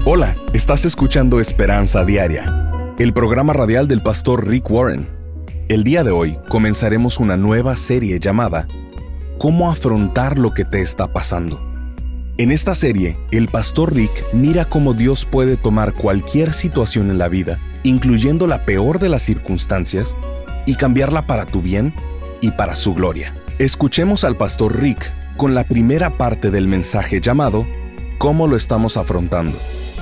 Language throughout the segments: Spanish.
Hola, estás escuchando Esperanza Diaria, el programa radial del pastor Rick Warren. El día de hoy comenzaremos una nueva serie llamada ¿Cómo afrontar lo que te está pasando? En esta serie, el pastor Rick mira cómo Dios puede tomar cualquier situación en la vida, incluyendo la peor de las circunstancias, y cambiarla para tu bien y para su gloria. Escuchemos al pastor Rick con la primera parte del mensaje llamado ¿Cómo lo estamos afrontando?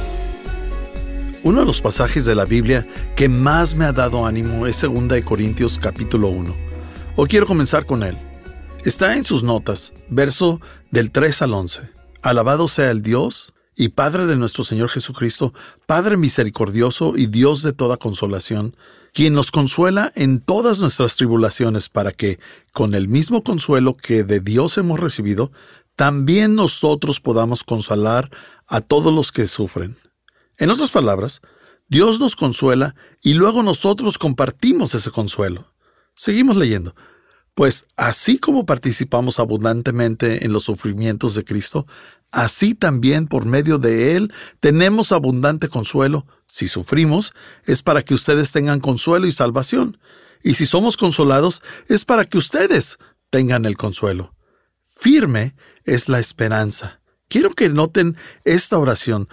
Uno de los pasajes de la Biblia que más me ha dado ánimo es 2 Corintios capítulo 1. Hoy quiero comenzar con él. Está en sus notas, verso del 3 al 11. Alabado sea el Dios y Padre de nuestro Señor Jesucristo, Padre misericordioso y Dios de toda consolación, quien nos consuela en todas nuestras tribulaciones para que, con el mismo consuelo que de Dios hemos recibido, también nosotros podamos consolar a todos los que sufren. En otras palabras, Dios nos consuela y luego nosotros compartimos ese consuelo. Seguimos leyendo. Pues así como participamos abundantemente en los sufrimientos de Cristo, así también por medio de Él tenemos abundante consuelo. Si sufrimos, es para que ustedes tengan consuelo y salvación. Y si somos consolados, es para que ustedes tengan el consuelo. Firme es la esperanza. Quiero que noten esta oración.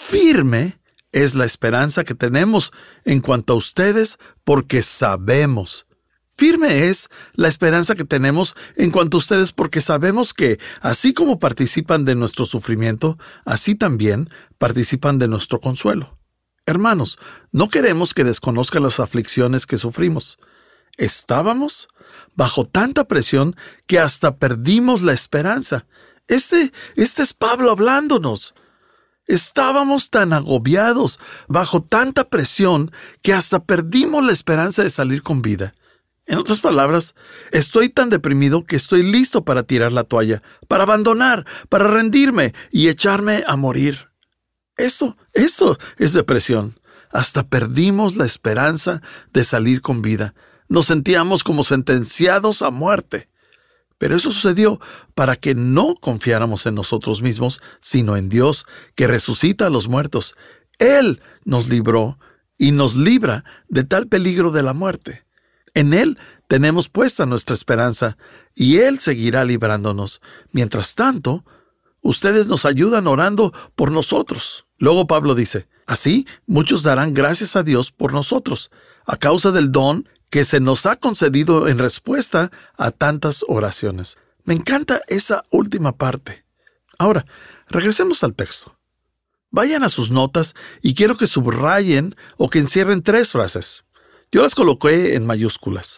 Firme es la esperanza que tenemos en cuanto a ustedes, porque sabemos. Firme es la esperanza que tenemos en cuanto a ustedes, porque sabemos que, así como participan de nuestro sufrimiento, así también participan de nuestro consuelo. Hermanos, no queremos que desconozcan las aflicciones que sufrimos. Estábamos bajo tanta presión que hasta perdimos la esperanza. Este es Pablo hablándonos. Estábamos tan agobiados, bajo tanta presión, que hasta perdimos la esperanza de salir con vida. En otras palabras, estoy tan deprimido que estoy listo para tirar la toalla, para abandonar, para rendirme y echarme a morir. Esto es depresión. Hasta perdimos la esperanza de salir con vida. Nos sentíamos como sentenciados a muerte. Pero eso sucedió para que no confiáramos en nosotros mismos, sino en Dios, que resucita a los muertos. Él nos libró y nos libra de tal peligro de la muerte. En Él tenemos puesta nuestra esperanza, y Él seguirá librándonos. Mientras tanto, ustedes nos ayudan orando por nosotros. Luego Pablo dice, así muchos darán gracias a Dios por nosotros, a causa del don que se nos ha concedido en respuesta a tantas oraciones. Me encanta esa última parte. Ahora, regresemos al texto. Vayan a sus notas y quiero que subrayen o que encierren 3 frases. Yo las coloqué en mayúsculas.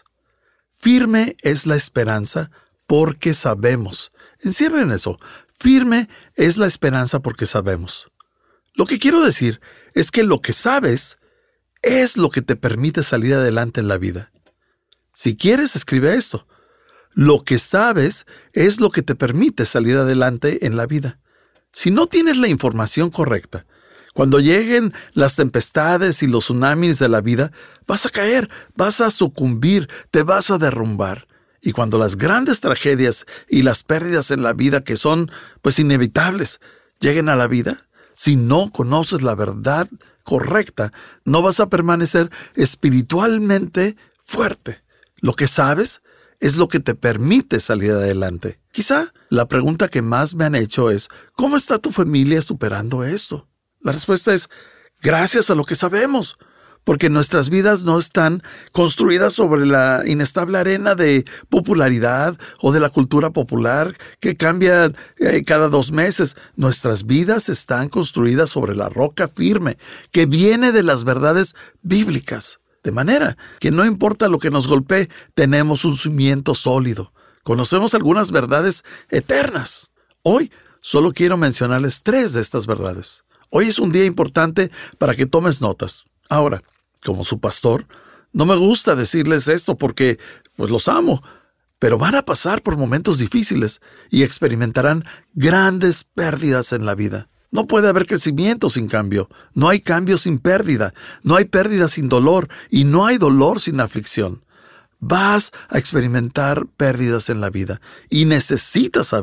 Firme es la esperanza porque sabemos. Encierren eso. Firme es la esperanza porque sabemos. Lo que quiero decir es que lo que sabes es lo que te permite salir adelante en la vida. Si quieres, escribe esto. Lo que sabes es lo que te permite salir adelante en la vida. Si no tienes la información correcta, cuando lleguen las tempestades y los tsunamis de la vida, vas a caer, vas a sucumbir, te vas a derrumbar. Y cuando las grandes tragedias y las pérdidas en la vida, que son inevitables, lleguen a la vida, si no conoces la verdad correcta, no vas a permanecer espiritualmente fuerte. Lo que sabes es lo que te permite salir adelante. Quizá la pregunta que más me han hecho es, ¿cómo está tu familia superando esto? La respuesta es, gracias a lo que sabemos, porque nuestras vidas no están construidas sobre la inestable arena de popularidad o de la cultura popular que cambia cada 2 meses. Nuestras vidas están construidas sobre la roca firme que viene de las verdades bíblicas. De manera que no importa lo que nos golpee, tenemos un cimiento sólido. Conocemos algunas verdades eternas. Hoy solo quiero mencionarles 3 de estas verdades. Hoy es un día importante para que tomes notas. Ahora, como su pastor, no me gusta decirles esto porque los amo, pero van a pasar por momentos difíciles y experimentarán grandes pérdidas en la vida. No puede haber crecimiento sin cambio, no hay cambio sin pérdida, no hay pérdida sin dolor y no hay dolor sin aflicción. Vas a experimentar pérdidas en la vida y necesitas saber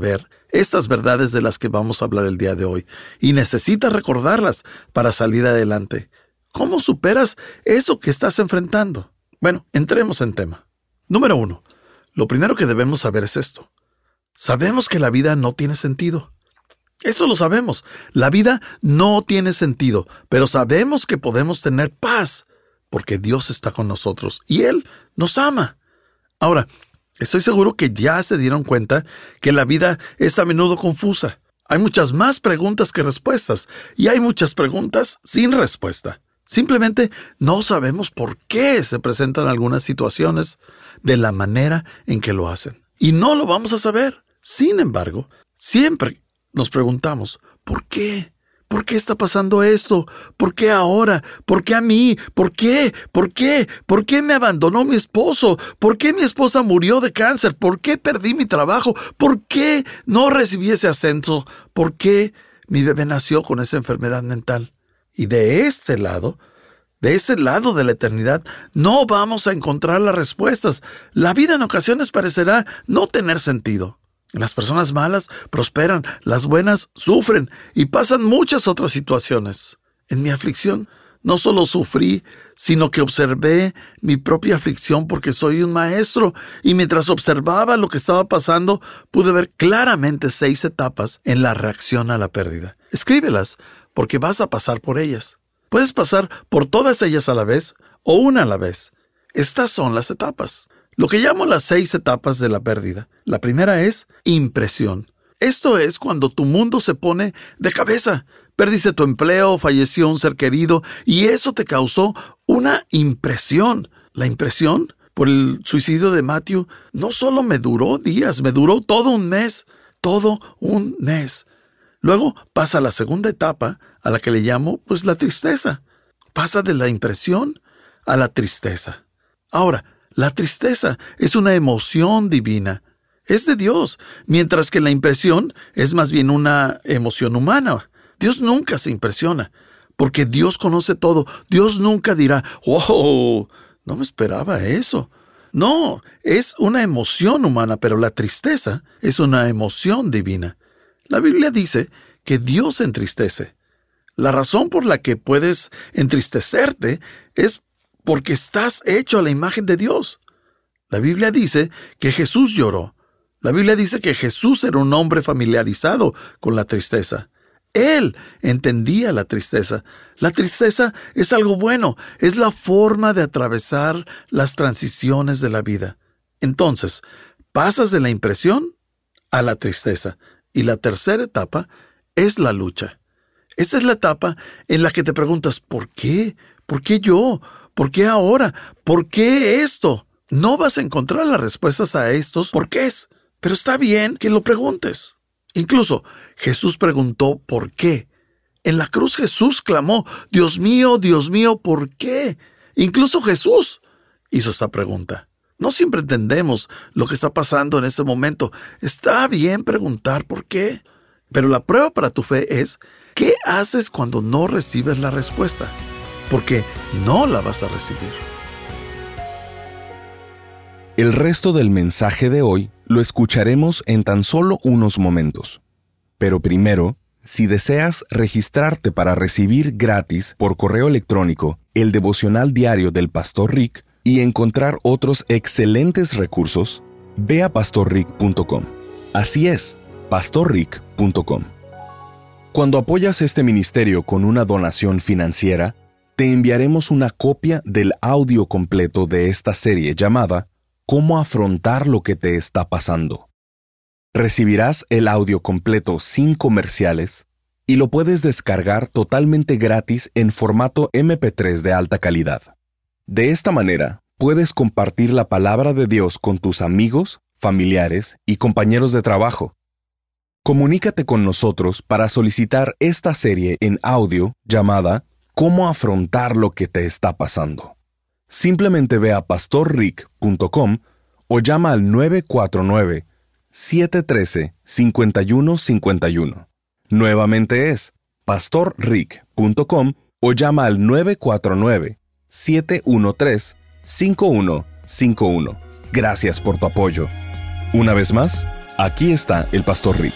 estas verdades de las que vamos a hablar el día de hoy, y necesitas recordarlas para salir adelante. ¿Cómo superas eso que estás enfrentando? Bueno, entremos en tema. Número 1. Lo primero que debemos saber es esto. Sabemos que la vida no tiene sentido. Eso lo sabemos. La vida no tiene sentido, pero sabemos que podemos tener paz porque Dios está con nosotros y Él nos ama. Ahora, estoy seguro que ya se dieron cuenta que la vida es a menudo confusa. Hay muchas más preguntas que respuestas y hay muchas preguntas sin respuesta. Simplemente no sabemos por qué se presentan algunas situaciones de la manera en que lo hacen. Y no lo vamos a saber. Sin embargo, siempre nos preguntamos, ¿por qué? ¿Por qué está pasando esto? ¿Por qué ahora? ¿Por qué a mí? ¿Por qué? ¿Por qué? ¿Por qué me abandonó mi esposo? ¿Por qué mi esposa murió de cáncer? ¿Por qué perdí mi trabajo? ¿Por qué no recibí ese ascenso? ¿Por qué mi bebé nació con esa enfermedad mental? Y de ese lado de la eternidad, no vamos a encontrar las respuestas. La vida en ocasiones parecerá no tener sentido. Las personas malas prosperan, las buenas sufren y pasan muchas otras situaciones. En mi aflicción no solo sufrí, sino que observé mi propia aflicción porque soy un maestro y mientras observaba lo que estaba pasando pude ver claramente 6 etapas en la reacción a la pérdida. Escríbelas porque vas a pasar por ellas. Puedes pasar por todas ellas a la vez o una a la vez. Estas son las etapas. Lo que llamo las 6 etapas de la pérdida. La primera es impresión. Esto es cuando tu mundo se pone de cabeza. Perdiste tu empleo, falleció un ser querido y eso te causó una impresión. La impresión por el suicidio de Matthew no solo me duró días, me duró todo un mes. Todo un mes. Luego pasa la segunda etapa a la que le llamo la tristeza. Pasa de la impresión a la tristeza. Ahora, la tristeza es una emoción divina. Es de Dios, mientras que la impresión es más bien una emoción humana. Dios nunca se impresiona, porque Dios conoce todo. Dios nunca dirá, ¡wow! No me esperaba eso. No, es una emoción humana, pero la tristeza es una emoción divina. La Biblia dice que Dios se entristece. La razón por la que puedes entristecerte es porque estás hecho a la imagen de Dios. La Biblia dice que Jesús lloró. La Biblia dice que Jesús era un hombre familiarizado con la tristeza. Él entendía la tristeza. La tristeza es algo bueno, es la forma de atravesar las transiciones de la vida. Entonces, pasas de la impresión a la tristeza. Y la tercera etapa es la lucha. Esta es la etapa en la que te preguntas, ¿por qué? ¿Por qué yo? ¿Por qué ahora? ¿Por qué esto? No vas a encontrar las respuestas a estos porqués, pero está bien que lo preguntes. Incluso Jesús preguntó ¿por qué? En la cruz Jesús clamó, Dios mío, ¿por qué? Incluso Jesús hizo esta pregunta. No siempre entendemos lo que está pasando en ese momento. Está bien preguntar por qué, pero la prueba para tu fe es ¿qué haces cuando no recibes la respuesta? Porque no la vas a recibir. El resto del mensaje de hoy lo escucharemos en tan solo unos momentos. Pero primero, si deseas registrarte para recibir gratis por correo electrónico el devocional diario del Pastor Rick y encontrar otros excelentes recursos, ve a pastorrick.com. Así es, pastorrick.com. Cuando apoyas este ministerio con una donación financiera, te enviaremos una copia del audio completo de esta serie llamada ¿Cómo afrontar lo que te está pasando? Recibirás el audio completo sin comerciales y lo puedes descargar totalmente gratis en formato MP3 de alta calidad. De esta manera, puedes compartir la palabra de Dios con tus amigos, familiares y compañeros de trabajo. Comunícate con nosotros para solicitar esta serie en audio llamada ¿Cómo afrontar lo que te está pasando? Simplemente ve a pastorrick.com o llama al 949-713-5151. Nuevamente es pastorrick.com o llama al 949-713-5151. Gracias por tu apoyo. Una vez más, Aquí está el Pastor Rick.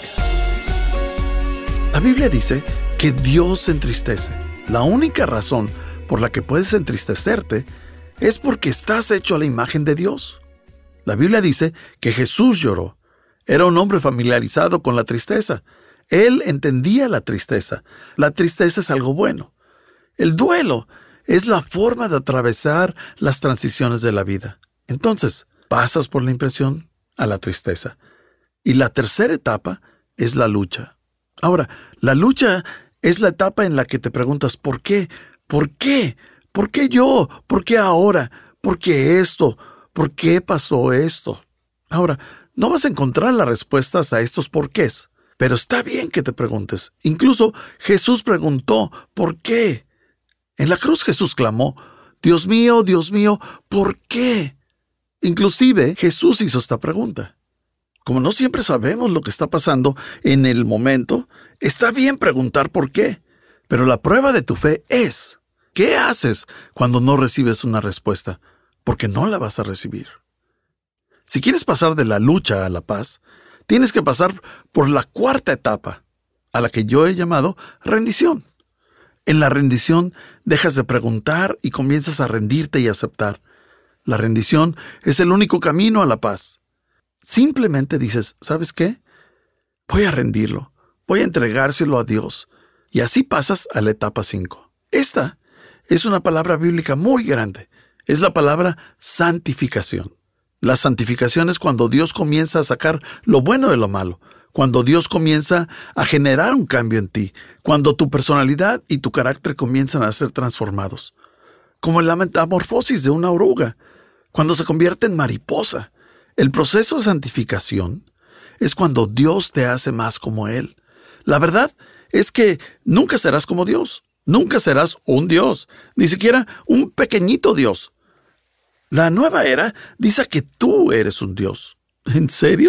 La Biblia dice que Dios se entristece. La única razón por la que puedes entristecerte es porque estás hecho a la imagen de Dios. La Biblia dice que Jesús lloró. Era un hombre familiarizado con la tristeza. Él entendía la tristeza. La tristeza es algo bueno. El duelo es la forma de atravesar las transiciones de la vida. Entonces, pasas por la impresión a la tristeza. Y la tercera etapa es la lucha. Ahora, la lucha es la etapa en la que te preguntas, ¿por qué? ¿Por qué? ¿Por qué yo? ¿Por qué ahora? ¿Por qué esto? ¿Por qué pasó esto? Ahora, no vas a encontrar las respuestas a estos porqués, pero está bien que te preguntes. Incluso Jesús preguntó, ¿por qué? En la cruz Jesús clamó, Dios mío, ¿por qué? Inclusive Jesús hizo esta pregunta. Como no siempre sabemos lo que está pasando en el momento, está bien preguntar por qué. Pero la prueba de tu fe es, ¿qué haces cuando no recibes una respuesta? Porque no la vas a recibir. Si quieres pasar de la lucha a la paz, tienes que pasar por la cuarta etapa, a la que yo he llamado rendición. En la rendición dejas de preguntar y comienzas a rendirte y aceptar. La rendición es el único camino a la paz. Simplemente dices, ¿sabes qué? Voy a rendirlo, voy a entregárselo a Dios. Y así pasas a la etapa 5. Esta es una palabra bíblica muy grande. Es la palabra santificación. La santificación es cuando Dios comienza a sacar lo bueno de lo malo, cuando Dios comienza a generar un cambio en ti, cuando tu personalidad y tu carácter comienzan a ser transformados. Como en la metamorfosis de una oruga, cuando se convierte en mariposa. El proceso de santificación es cuando Dios te hace más como Él. La verdad es que nunca serás como Dios. Nunca serás un Dios, ni siquiera un pequeñito Dios. La nueva era dice que tú eres un Dios. ¿En serio?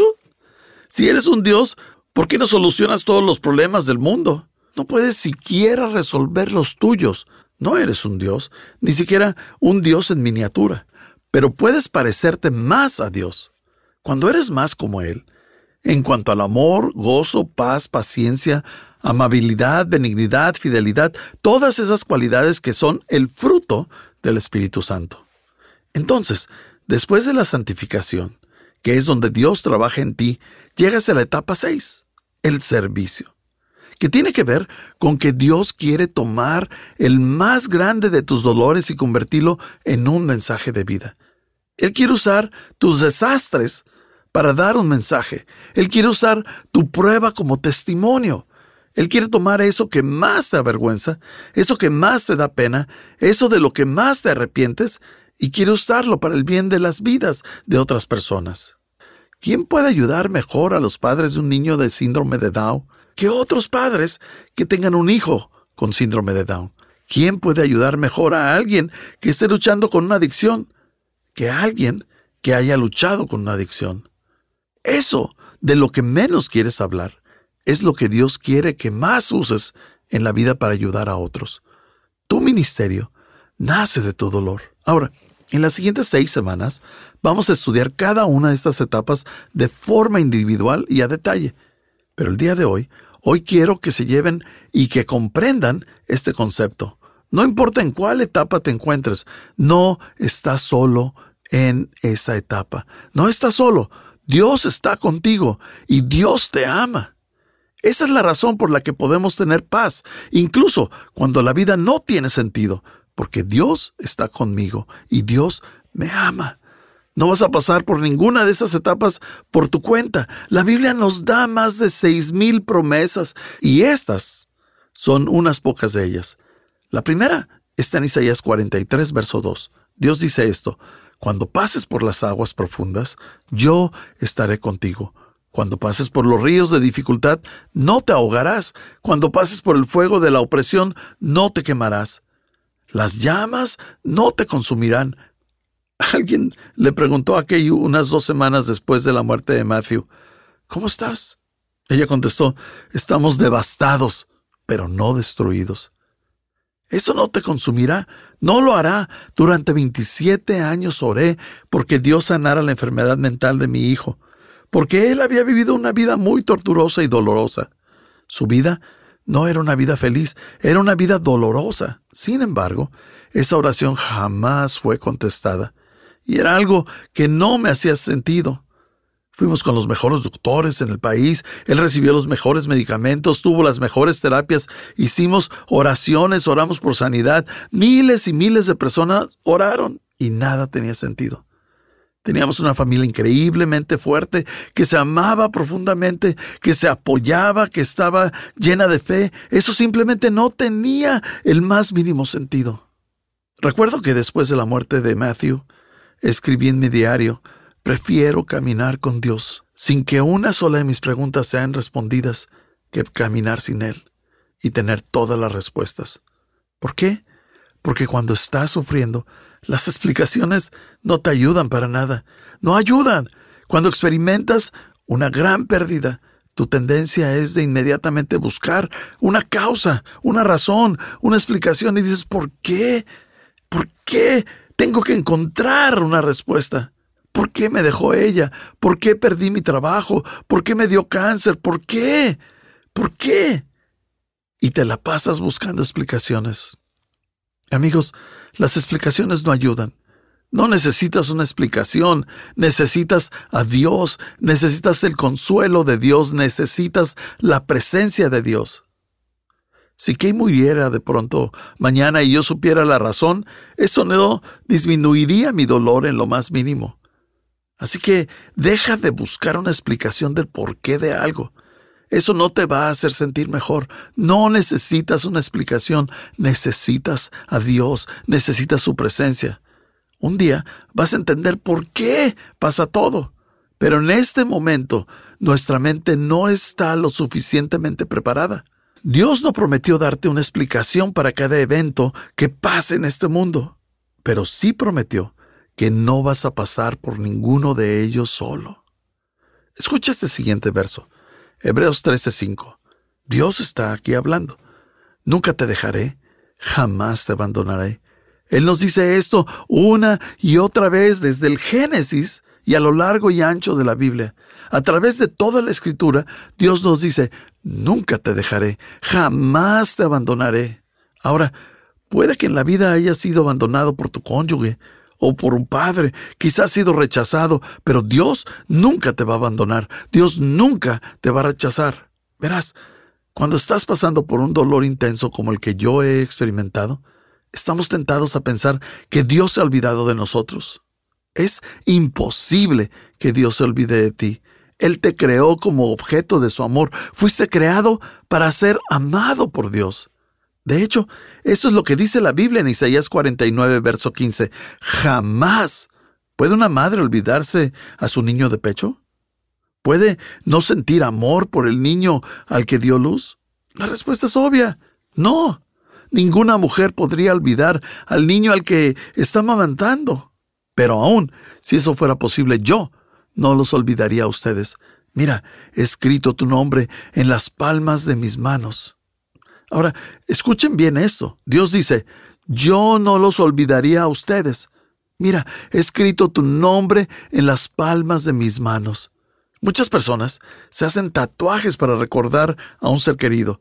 Si eres un Dios, ¿por qué no solucionas todos los problemas del mundo? No puedes siquiera resolver los tuyos. No eres un Dios, ni siquiera un Dios en miniatura. Pero puedes parecerte más a Dios. Cuando eres más como Él, en cuanto al amor, gozo, paz, paciencia, amabilidad, benignidad, fidelidad, todas esas cualidades que son el fruto del Espíritu Santo. Entonces, después de la santificación, que es donde Dios trabaja en ti, llegas a la etapa 6, el servicio, que tiene que ver con que Dios quiere tomar el más grande de tus dolores y convertirlo en un mensaje de vida. Él quiere usar tus desastres para dar un mensaje. Él quiere usar tu prueba como testimonio. Él quiere tomar eso que más te avergüenza, eso que más te da pena, eso de lo que más te arrepientes, y quiere usarlo para el bien de las vidas de otras personas. ¿Quién puede ayudar mejor a los padres de un niño de síndrome de Down que otros padres que tengan un hijo con síndrome de Down? ¿Quién puede ayudar mejor a alguien que esté luchando con una adicción que a alguien que haya luchado con una adicción? Eso de lo que menos quieres hablar es lo que Dios quiere que más uses en la vida para ayudar a otros. Tu ministerio nace de tu dolor. Ahora, en las siguientes 6 semanas vamos a estudiar cada una de estas etapas de forma individual y a detalle. Pero el día de hoy quiero que se lleven y que comprendan este concepto. No importa en cuál etapa te encuentres, no estás solo en esa etapa. No estás solo. Dios está contigo y Dios te ama. Esa es la razón por la que podemos tener paz, incluso cuando la vida no tiene sentido, porque Dios está conmigo y Dios me ama. No vas a pasar por ninguna de esas etapas por tu cuenta. La Biblia nos da más de 6,000 promesas y estas son unas pocas de ellas. La primera está en Isaías 43, verso 2. Dios dice esto: cuando pases por las aguas profundas, yo estaré contigo. Cuando pases por los ríos de dificultad, no te ahogarás. Cuando pases por el fuego de la opresión, no te quemarás. Las llamas no te consumirán. Alguien le preguntó a Kay unas 2 semanas después de la muerte de Matthew, ¿cómo estás? Ella contestó, estamos devastados, pero no destruidos. Eso no te consumirá, no lo hará. Durante 27 años oré porque Dios sanara la enfermedad mental de mi hijo. porque él había vivido una vida muy torturosa y dolorosa. Su vida no era una vida feliz, era una vida dolorosa. Sin embargo, esa oración jamás fue contestada, y era algo que no me hacía sentido. Fuimos con los mejores doctores en el país, él recibió los mejores medicamentos, tuvo las mejores terapias, hicimos oraciones, oramos por sanidad, miles y miles de personas oraron y nada tenía sentido. Teníamos una familia increíblemente fuerte, que se amaba profundamente, que se apoyaba, que estaba llena de fe. Eso simplemente no tenía el más mínimo sentido. Recuerdo que después de la muerte de Matthew, escribí en mi diario: prefiero caminar con Dios sin que una sola de mis preguntas sean respondidas que caminar sin Él y tener todas las respuestas. ¿Por qué? Porque cuando estás sufriendo, las explicaciones no te ayudan para nada. No ayudan. Cuando experimentas una gran pérdida, tu tendencia es de inmediatamente buscar una causa, una razón, una explicación y dices: ¿por qué? ¿Por qué? Tengo que encontrar una respuesta. ¿Por qué me dejó ella? ¿Por qué perdí mi trabajo? ¿Por qué me dio cáncer? ¿Por qué? ¿Por qué? Y te la pasas buscando explicaciones. Amigos, las explicaciones no ayudan. No necesitas una explicación, necesitas a Dios, necesitas el consuelo de Dios, necesitas la presencia de Dios. Si Kay muriera de pronto mañana y yo supiera la razón, eso no disminuiría mi dolor en lo más mínimo. Así que deja de buscar una explicación del porqué de algo. Eso no te va a hacer sentir mejor. No necesitas una explicación, necesitas a Dios, necesitas su presencia. Un día vas a entender por qué pasa todo. Pero en este momento, nuestra mente no está lo suficientemente preparada. Dios no prometió darte una explicación para cada evento que pase en este mundo, pero sí prometió que no vas a pasar por ninguno de ellos solo. Escucha este siguiente verso, Hebreos 13:5. Dios está aquí hablando. Nunca te dejaré, jamás te abandonaré. Él nos dice esto una y otra vez desde el Génesis y a lo largo y ancho de la Biblia. A través de toda la Escritura, Dios nos dice: nunca te dejaré, jamás te abandonaré. Ahora, puede que en la vida hayas sido abandonado por tu cónyuge o por un padre, quizás has sido rechazado, pero Dios nunca te va a abandonar, Dios nunca te va a rechazar. Verás, cuando estás pasando por un dolor intenso como el que yo he experimentado, estamos tentados a pensar que Dios se ha olvidado de nosotros. Es imposible que Dios se olvide de ti. Él te creó como objeto de su amor. Fuiste creado para ser amado por Dios. De hecho, eso es lo que dice la Biblia en Isaías 49, verso 15. ¿Jamás puede una madre olvidarse a su niño de pecho? ¿Puede no sentir amor por el niño al que dio luz? La respuesta es obvia. No. Ninguna mujer podría olvidar al niño al que está amamantando. Pero aún, si eso fuera posible, yo no los olvidaría a ustedes. Mira, he escrito tu nombre en las palmas de mis manos. Ahora, escuchen bien esto. Dios dice: yo no los olvidaría a ustedes. Mira, he escrito tu nombre en las palmas de mis manos. Muchas personas se hacen tatuajes para recordar a un ser querido.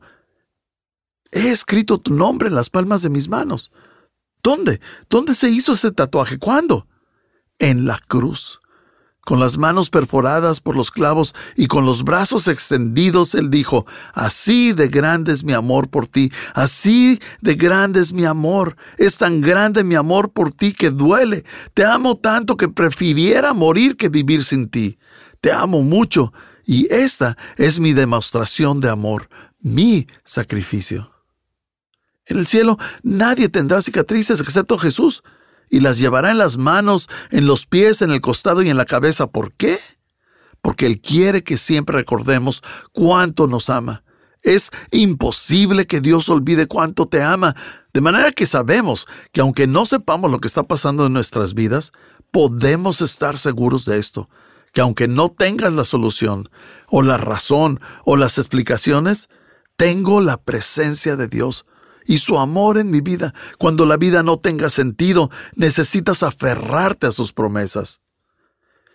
He escrito tu nombre en las palmas de mis manos. ¿Dónde? ¿Dónde se hizo ese tatuaje? ¿Cuándo? En la cruz. Con las manos perforadas por los clavos y con los brazos extendidos, Él dijo: así de grande es mi amor por ti, así de grande es mi amor. Es tan grande mi amor por ti que duele. Te amo tanto que prefiriera morir que vivir sin ti. Te amo mucho y esta es mi demostración de amor, mi sacrificio. En el cielo nadie tendrá cicatrices excepto Jesús, y las llevará en las manos, en los pies, en el costado y en la cabeza. ¿Por qué? Porque Él quiere que siempre recordemos cuánto nos ama. Es imposible que Dios olvide cuánto te ama, de manera que sabemos que aunque no sepamos lo que está pasando en nuestras vidas, podemos estar seguros de esto, que aunque no tengas la solución, o la razón, o las explicaciones, tengo la presencia de Dios y su amor en mi vida. Cuando la vida no tenga sentido, necesitas aferrarte a sus promesas.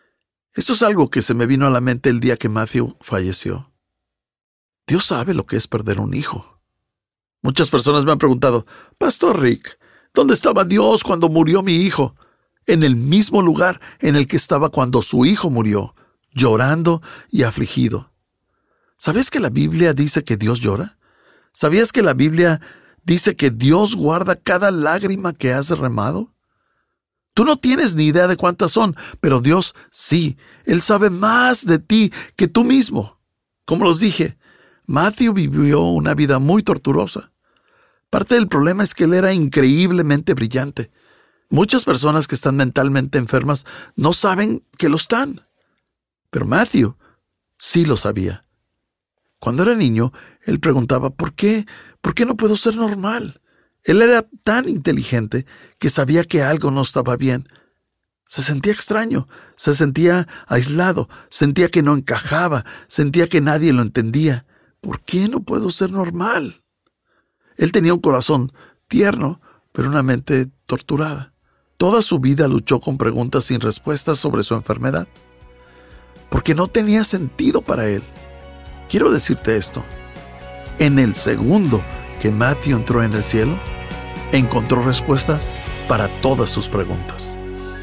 Esto es algo que se me vino a la mente el día que Matthew falleció. Dios sabe lo que es perder un hijo. Muchas personas me han preguntado, Pastor Rick, ¿dónde estaba Dios cuando murió mi hijo? En el mismo lugar en el que estaba cuando su hijo murió, llorando y afligido. ¿Sabes que la Biblia dice que Dios llora? ¿Sabías que la Biblia dice que Dios guarda cada lágrima que has derramado? Tú no tienes ni idea de cuántas son, pero Dios sí. Él sabe más de ti que tú mismo. Como los dije, Matthew vivió una vida muy torturosa. Parte del problema es que él era increíblemente brillante. Muchas personas que están mentalmente enfermas no saben que lo están. Pero Matthew sí lo sabía. Cuando era niño, él preguntaba, ¿por qué no puedo ser normal? Él era tan inteligente que sabía que algo no estaba bien. Se sentía extraño, se sentía aislado, sentía que no encajaba, sentía que nadie lo entendía. ¿Por qué no puedo ser normal? Él tenía un corazón tierno, pero una mente torturada. Toda su vida luchó con preguntas sin respuestas sobre su enfermedad, porque no tenía sentido para él. Quiero decirte esto. En el segundo que Matthew entró en el cielo, encontró respuesta para todas sus preguntas.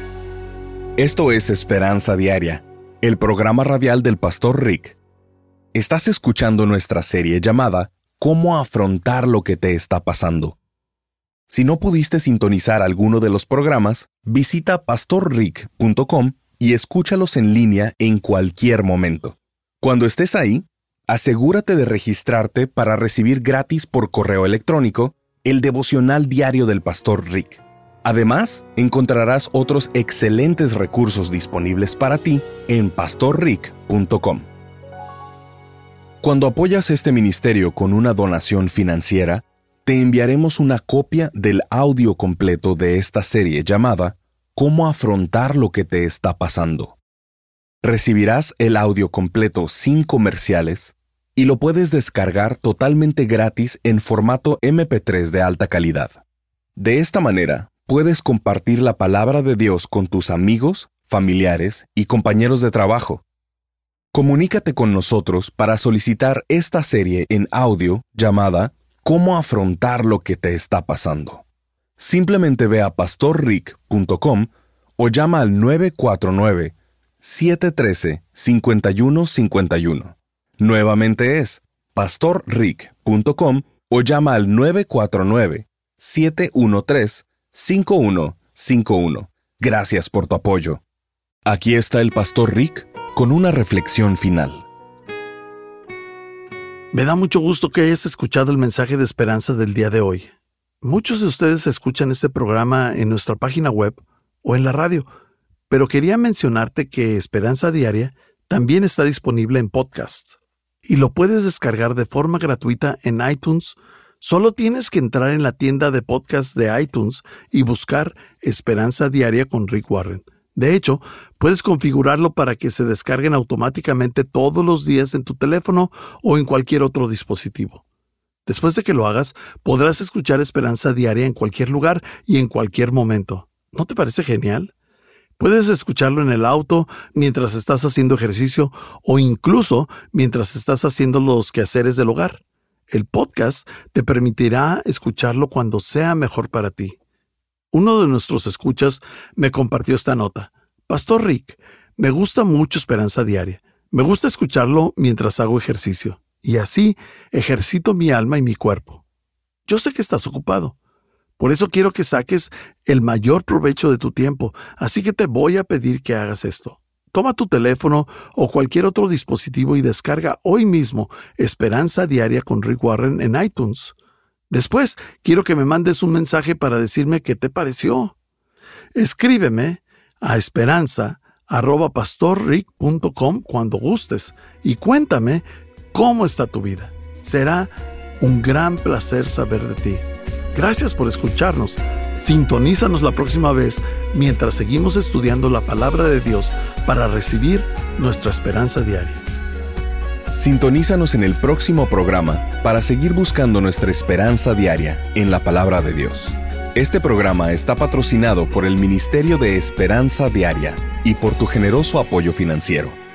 Esto es Esperanza Diaria, el programa radial del Pastor Rick. Estás escuchando nuestra serie llamada ¿Cómo afrontar lo que te está pasando? Si no pudiste sintonizar alguno de los programas, visita pastorrick.com y escúchalos en línea en cualquier momento. Cuando estés ahí, asegúrate de registrarte para recibir gratis por correo electrónico el devocional diario del Pastor Rick. Además, encontrarás otros excelentes recursos disponibles para ti en pastorrick.com. Cuando apoyas este ministerio con una donación financiera, te enviaremos una copia del audio completo de esta serie llamada ¿Cómo afrontar lo que te está pasando? Recibirás el audio completo sin comerciales y lo puedes descargar totalmente gratis en formato MP3 de alta calidad. De esta manera, puedes compartir la palabra de Dios con tus amigos, familiares y compañeros de trabajo. Comunícate con nosotros para solicitar esta serie en audio llamada ¿Cómo afrontar lo que te está pasando? Simplemente ve a pastorrick.com o llama al 949-713-5151. Nuevamente es pastorrick.com o llama al 949-713-5151. Gracias por tu apoyo. Aquí está el Pastor Rick con una reflexión final. Me da mucho gusto que hayas escuchado el mensaje de esperanza del día de hoy. Muchos de ustedes escuchan este programa en nuestra página web o en la radio, pero quería mencionarte que Esperanza Diaria también está disponible en podcast y lo puedes descargar de forma gratuita en iTunes. Solo tienes que entrar en la tienda de podcast de iTunes y buscar Esperanza Diaria con Rick Warren. De hecho, puedes configurarlo para que se descarguen automáticamente todos los días en tu teléfono o en cualquier otro dispositivo. Después de que lo hagas, podrás escuchar Esperanza Diaria en cualquier lugar y en cualquier momento. ¿No te parece genial? Puedes escucharlo en el auto mientras estás haciendo ejercicio o incluso mientras estás haciendo los quehaceres del hogar. El podcast te permitirá escucharlo cuando sea mejor para ti. Uno de nuestros escuchas me compartió esta nota. Pastor Rick, me gusta mucho Esperanza Diaria. Me gusta escucharlo mientras hago ejercicio. Y así ejercito mi alma y mi cuerpo. Yo sé que estás ocupado. Por eso quiero que saques el mayor provecho de tu tiempo. Así que te voy a pedir que hagas esto. Toma tu teléfono o cualquier otro dispositivo y descarga hoy mismo Esperanza Diaria con Rick Warren en iTunes. Después, quiero que me mandes un mensaje para decirme qué te pareció. Escríbeme a esperanza@pastorrick.com cuando gustes y cuéntame cómo está tu vida. Será un gran placer saber de ti. Gracias por escucharnos. Sintonízanos la próxima vez mientras seguimos estudiando la palabra de Dios para recibir nuestra esperanza diaria. Sintonízanos en el próximo programa para seguir buscando nuestra esperanza diaria en la palabra de Dios. Este programa está patrocinado por el Ministerio de Esperanza Diaria y por tu generoso apoyo financiero.